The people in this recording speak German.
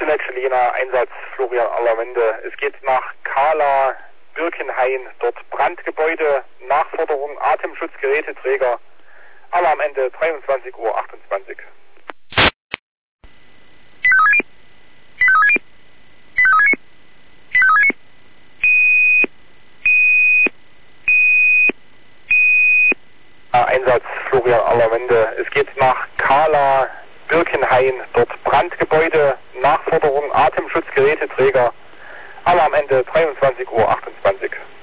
Lena, Einsatz Florian Allerwende. Es geht nach Kala Birkenhain, dort Brandgebäude, Nachforderung Atemschutzgeräteträger, Alarmende 23:28 Uhr. Einsatz Florian Allerwende. Es geht nach Kala Birkenhain, dort Brandgebäude, Nachforderung Atemschutzgeräteträger, Alarmende 23:28 Uhr.